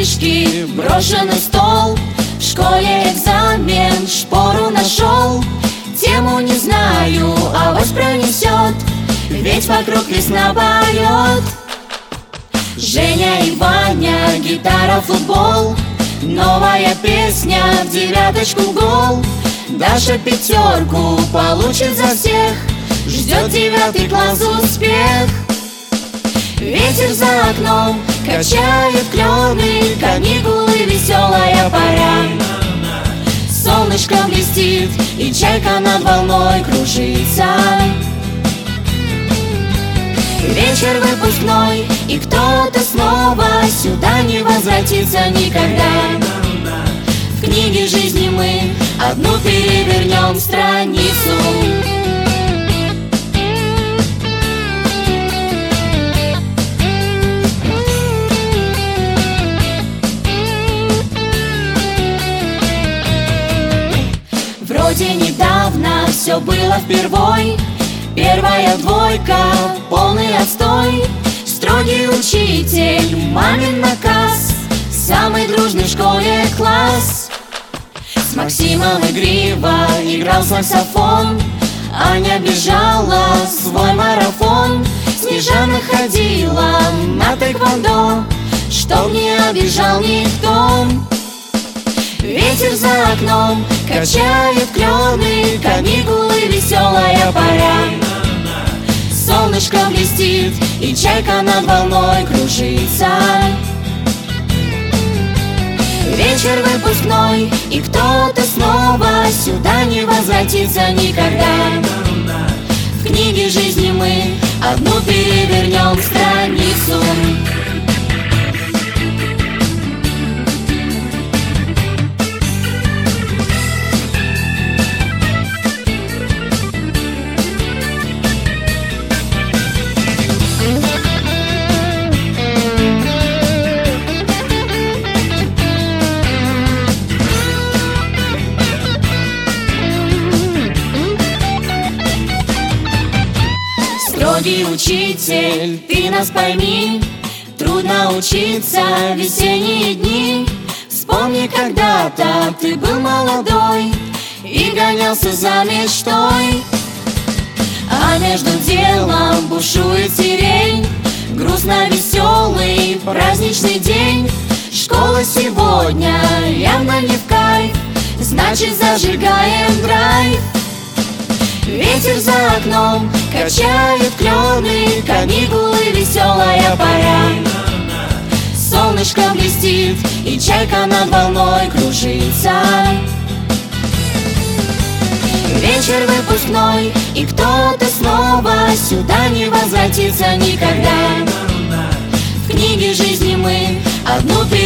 книжки, брошенный стол. В школе экзамен, шпору нашел. Тему не знаю, авось пронесет, ведь вокруг весна поет. Женя и Ваня, гитара, футбол. Новая песня в девяточку гол. Даша пятерку получит за всех, ждет 9 класс успех. Ветер за окном качает клены, каникулы, веселая пора. Солнышко блестит, и чайка над волной кружится. Вечер выпускной, и кто-то снова сюда не возвратится никогда. В книге жизни мы одну перевернем страницу. Вроде недавно все было впервой. Первая двойка, полный отстой. Строгий учитель, мамин наказ. Самый дружный в школе класс. С Максимом игриво играл саксофон. Аня бежала свой марафон. Снежана ходила на тэквондо, чтоб не обижал никто. Ветер за окном качает клены, каникулы, веселая пора. Солнышко блестит, и чайка над волной кружится. Вечер выпускной, и кто-то снова сюда не возвратится никогда. В книге жизни мы одну перевернем страницу. Строгий учитель, ты нас пойми, трудно учиться в весенние дни. Вспомни, когда-то ты был молодой и гонялся за мечтой. А между делом бушует сирень, грустно-веселый праздничный день. Школа сегодня явно не в кайф, значит зажигаем драйв. Ветер за окном качает клены, каникулы, веселая пора. Солнышко блестит, и чайка над волной кружится. Вечер выпускной, и кто-то снова сюда не возвратится никогда. В книге жизни мы одну